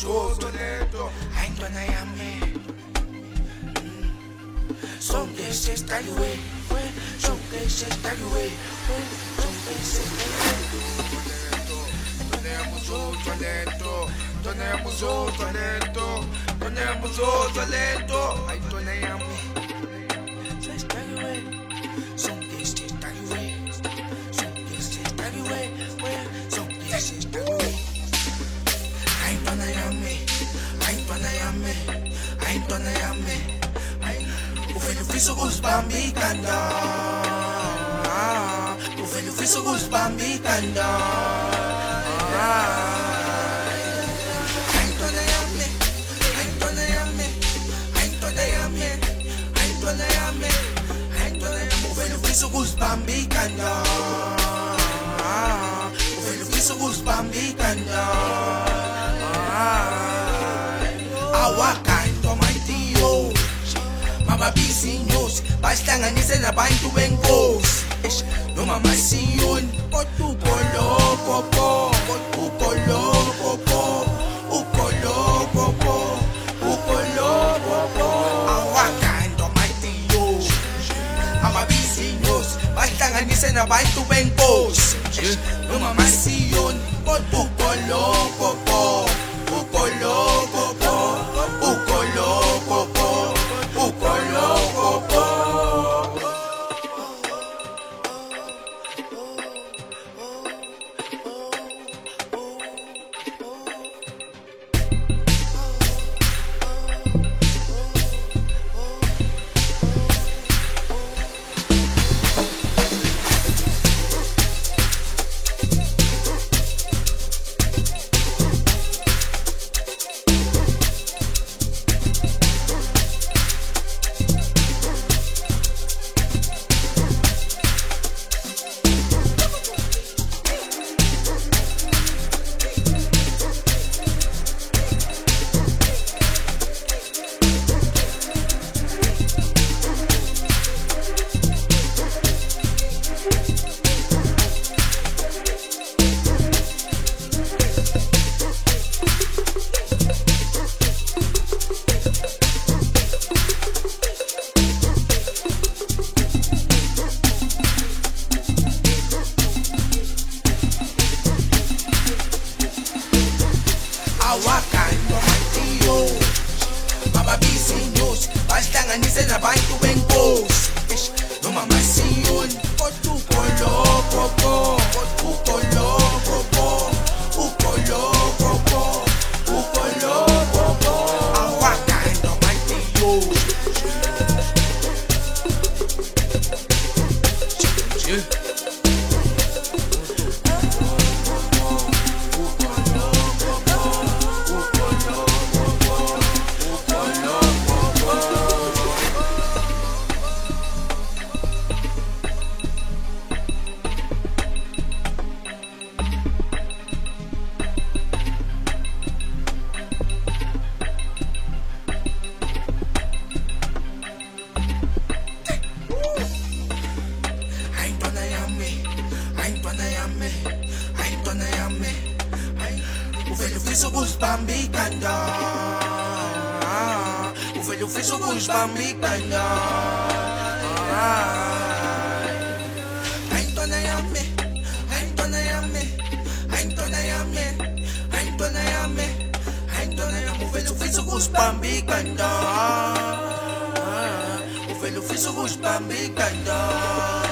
muzozo lento hayi ntwana yami sonke sesitaliwe sonke sesitaliwe sonke sesitaliwe ntwana ya muzozo lento ntwana ya muzozo lento ntwana ya muzozo lento hayi ntwana yami sesitaliwe sonke sesitaliwe sonke sesitaliwe sonke sesitaliwe hayi ntwana yami hayi ntwana yami hayi ntwana yami uvela ufisa ukuzibamba ikhanda uvela ufisa ukuzibamba ikhanda hayi ntwana yami hayi ntwana yami hayi ntwana yami hayi ntwana yami hayi ntwana yami uvela ufisa ukuzibamba ikhanda uvela ufisa ukuzibamba ikhanda awakhanto mayidiyo mababisi inyosi basihlanganise nabantu benkosi noma masiyoni kodwa ugolokopo ugolokopo ugolokopo ugolokopo awakhanto mayidiyo amabisi inyosi basihlanganise nabantu benkosi noma masiyoni kodwa ugolokopo ugolokopo ugolokopo ugolokopo awakhanto mayidiyo mababisi inyosi basihlanganise nabantu benkosi noma masiyoni kodwa ugolokopo ugolokopo ugolokopo ugolokopo awakhanto mayidiyo uvela ufisa ukuzibamba ikhanda uvela ufisa ukuzibamba ikhanda hayi ntwana yami hayi ntwana yami hayi ntwana yami hayi ntwana yami hayi ntwana yami uvela ufisa ukuzibamba ikhanda uvela ufisa ukuzibamba ikhanda